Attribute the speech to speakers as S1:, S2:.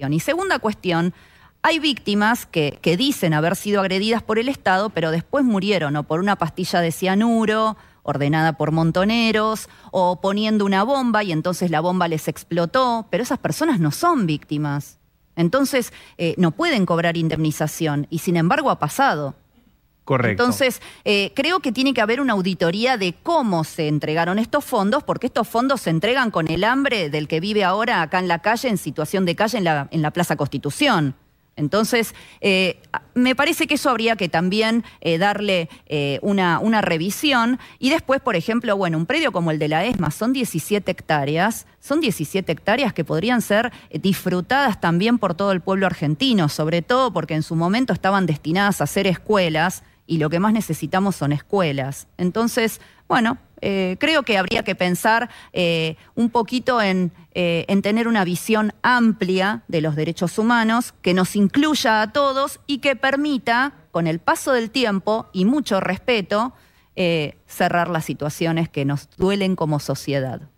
S1: Y segunda cuestión, hay víctimas que dicen haber sido agredidas por el Estado, pero después murieron o por una pastilla de cianuro ordenada por montoneros, o poniendo una bomba y entonces la bomba les explotó, pero esas personas no son víctimas. Entonces no pueden cobrar indemnización y sin embargo ha pasado.
S2: Correcto.
S1: Entonces, creo que tiene que haber una auditoría de cómo se entregaron estos fondos, porque estos fondos se entregan con el hambre del que vive ahora acá en la calle, en situación de calle, en la Plaza Constitución. Entonces, me parece que eso habría que también darle una revisión. Y después, por ejemplo, bueno, un predio como el de la ESMA son 17 hectáreas. Son 17 hectáreas que podrían ser disfrutadas también por todo el pueblo argentino, sobre todo porque en su momento estaban destinadas a ser escuelas y lo que más necesitamos son escuelas. Entonces, bueno, creo que habría que pensar un poquito en tener una visión amplia de los derechos humanos, que nos incluya a todos y que permita, con el paso del tiempo y mucho respeto, cerrar las situaciones que nos duelen como sociedad.